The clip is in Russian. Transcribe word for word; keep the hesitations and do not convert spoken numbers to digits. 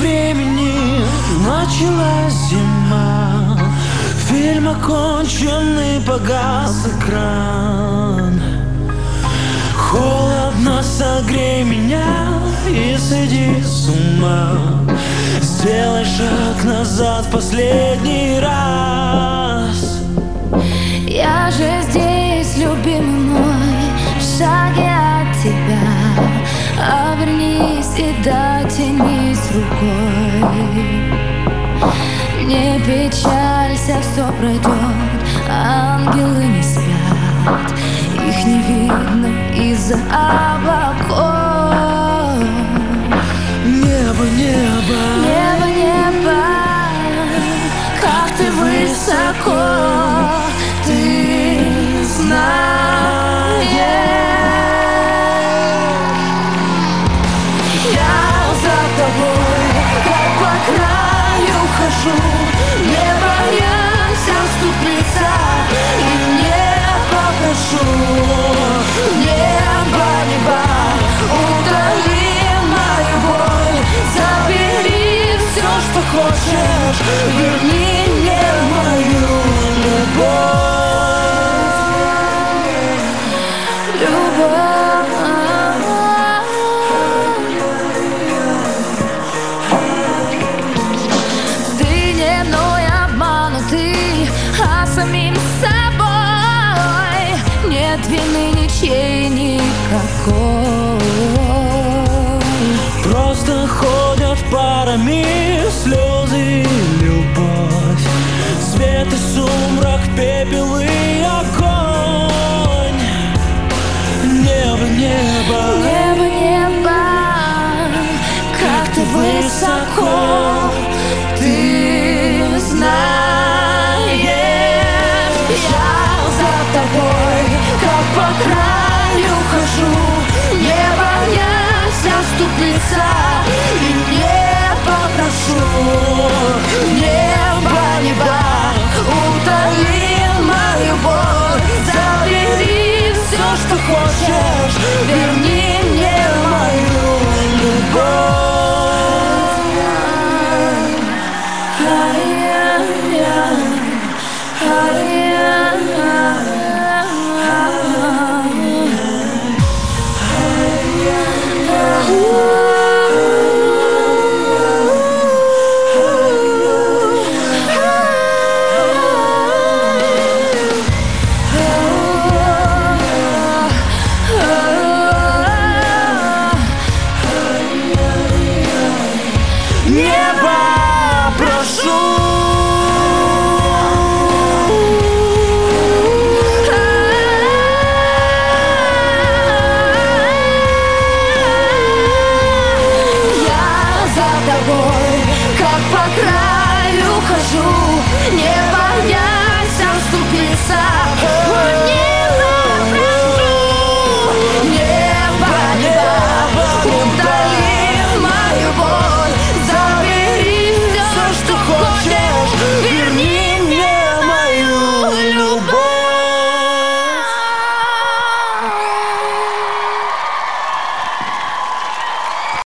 времени началась зима. Фильм оконченный, погас экран. Холодно, согрей меня и сойди с ума. Сделай шаг назад в последний раз. Я же здесь, любимый мой, в шаге от тебя. Обернись и дотянись рукой. Не печалься, все пройдет, ангелы не спят. Их не видно из-за облаков. Небо, небо, Небо, небо, как ты высоко, ты знаешь. Я за тобой, как по краю хожу, не боясь оступиться, и не попрошу. Небо, небо, утоли мою боль, забери все, что хочешь, верни мне мою любовь. Любовь. Ты не мной обманутый, а самим собой. Нет вины ничьей никакой. просто ходят парами слезы и любовь. Свет и сумрак, пепел и огонь. Небо, небо, Небо, небо, как ты высоко, ты знаешь. Я за тобой, как по краю хожу, не боясь оступиться, и не попрошу. Небо, небо, утоли мою боль, забери все, что хочешь, верни мне мою любовь. Ай-яй-яй, небо, прошу. Я за тобой, как по краю хожу, не боясь оступиться. О, нет!